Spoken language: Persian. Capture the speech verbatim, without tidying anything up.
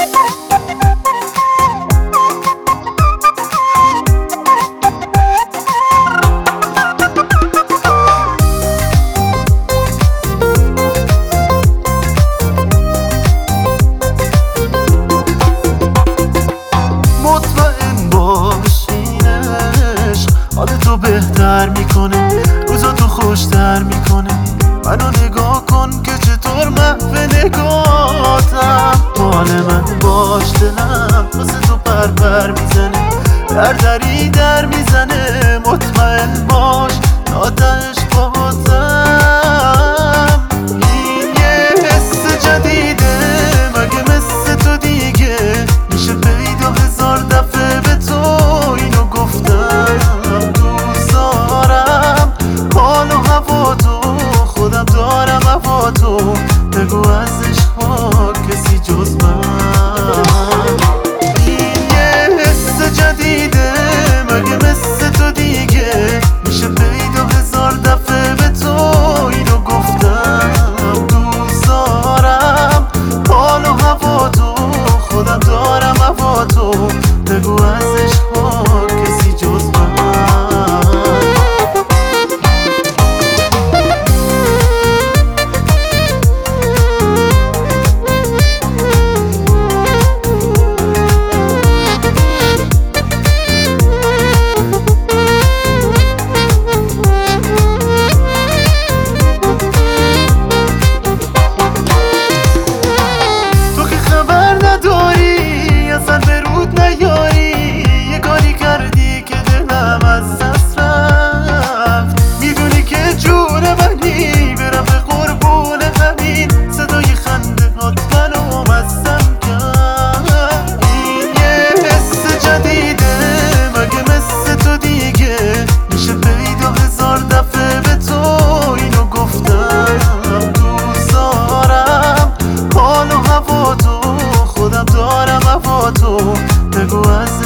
تو بهتر میکنه، روزا تو خوشتر میکنه. منو نگاه کن که چطور محو نگاهتم. مال من باش، دلم واسه تو پر پر میزنه، در دری در میزنه. مطمئن باش نادش باهاتم. این یه حس جدیده، مگه مثل تو دیگه میشه پیدا هزار دفعه به تو اینو گفتم. خودم دارم هوا تو، بگو از عشقا کسی جز من. این یه حس جدیده، مگه مثل تو دیگه میشه پیدا هزار دفعه به تو اینو گفتم. دوست دارم حال و هوا تو، خودم دارم هوا تو، بگو از عشقا کسی جز من. اصلا به رود نیاری، یه کاری کردی که دلم از دست رفت. میدونی که جون منی، برم به قربون همین صدای خنده هات منو مستم کرد. این یه حس جدیده، مگه مثل تو دیگه میشه پیدا هزار دفعه به تو اینو گفتم. دوست دارم حال و هوا تو، خودم دارم هوا تو، بگو از